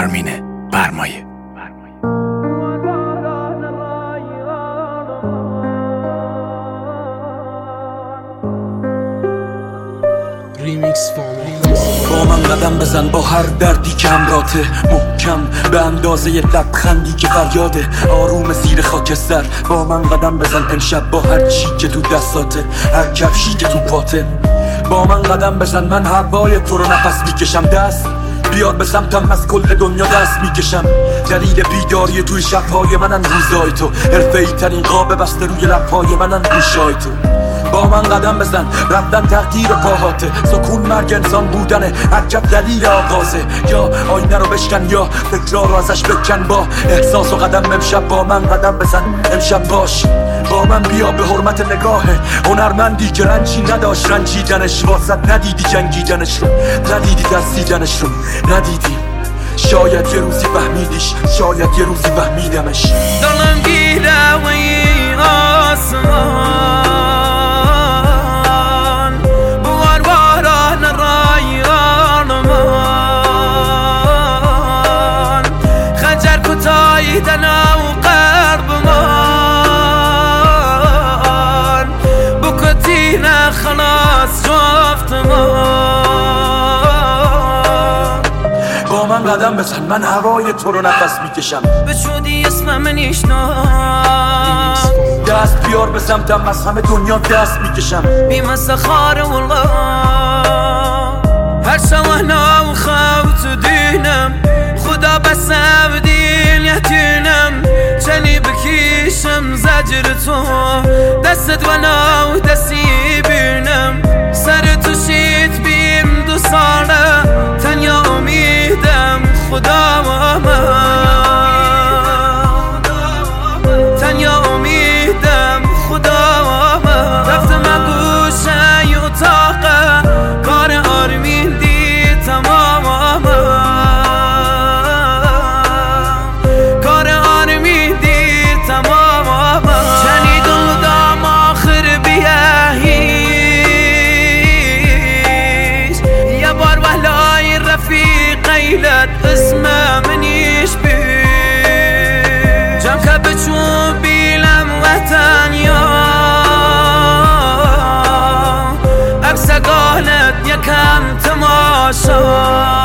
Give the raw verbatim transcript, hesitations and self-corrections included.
آرمین برمایه. ریمیکس فامل با من قدم بزن با هر دردی که همراته، محکم به اندازه لبخندی که فریاده، آروم زیر خاکستر. با من قدم بزن امشب با هر چی که تو دستاته، هر کفشی که تو پاته. با من قدم بزن، من هوای تو رو نفس میکشم. دست بیار به سمتم، از کل دنیا دست میکشم. دلیل بیداری توی شبهای منن روزای تو، حرفه‌ای ترین قاب بسته روی لبهای منن گوشای تو. با من قدم بزن، رفتن تقدیر پاهاته، سکون مرگ انسان بودنه، عجب دلیل آغازه. یا آینه رو بشکن یا تکرار رو ازش بکن، با احساس و قدم امشب با من قدم بزن. امشب باش با من، بیا به حرمت نگاهه هنرمندی که رنجی نداشت رنجیدنش، واسد ندیدی جنگیدنش رو، ندیدی ترسیدنش رو، ندیدی. شاید یه روزی فهمیدیش، شاید یه روزی فهمیدمش. دلم گیره و این آسمان بوار باران رایان من، خنجر کتایی دنا و قرب من، بکتینه خلاص جفت من. با من قدم بزن، من هوای تو رو نفس میکشم. بچودی اسم من ایشنا، دست بیار به سمتم، از همه دنیا دست میکشم. بیمسته خار والله هر شوهنا و خوت دینم، خدا بسم دین یتینم، چنی بکیشم زجر تو، دستت ونا و دستی بینم. سر تو شید بیم دو ساله، تنیا امیدم خدا و من، تنیا امیدم خدا و من. رفتم گوشه ی اتاقه، کار آرمین دید تمام من، کار آرمین دید تمام من. چنی دل دام آخر بیه هیچ، یه بار وحلای رفیق ایلت اسم منیش بی جم که بچون بیلم وطنیا، عکس گالت یکم تماشا.